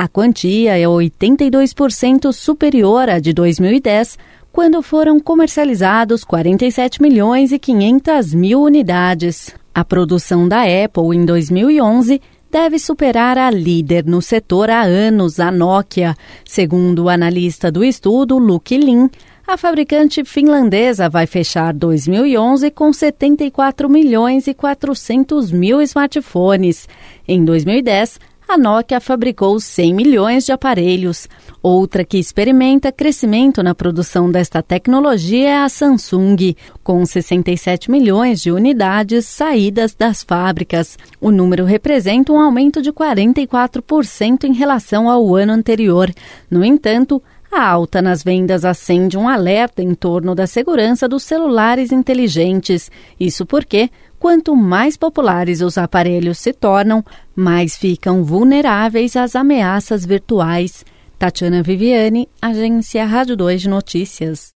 A quantia é 82% superior à de 2010, quando foram comercializados 47 milhões e 500 mil unidades. A produção da Apple em 2011 deve superar a líder no setor há anos, a Nokia. Segundo o analista do estudo, Luke Lin, a fabricante finlandesa vai fechar 2011 com 74 milhões e 400 mil smartphones. Em 2010, a Nokia fabricou 100 milhões de aparelhos. Outra que experimenta crescimento na produção desta tecnologia é a Samsung, com 67 milhões de unidades saídas das fábricas. O número representa um aumento de 44% em relação ao ano anterior. No entanto, a alta nas vendas acende um alerta em torno da segurança dos celulares inteligentes. Isso porque, quanto mais populares os aparelhos se tornam, mais ficam vulneráveis às ameaças virtuais. Tatiana Viviane, Agência Rádio 2 de Notícias.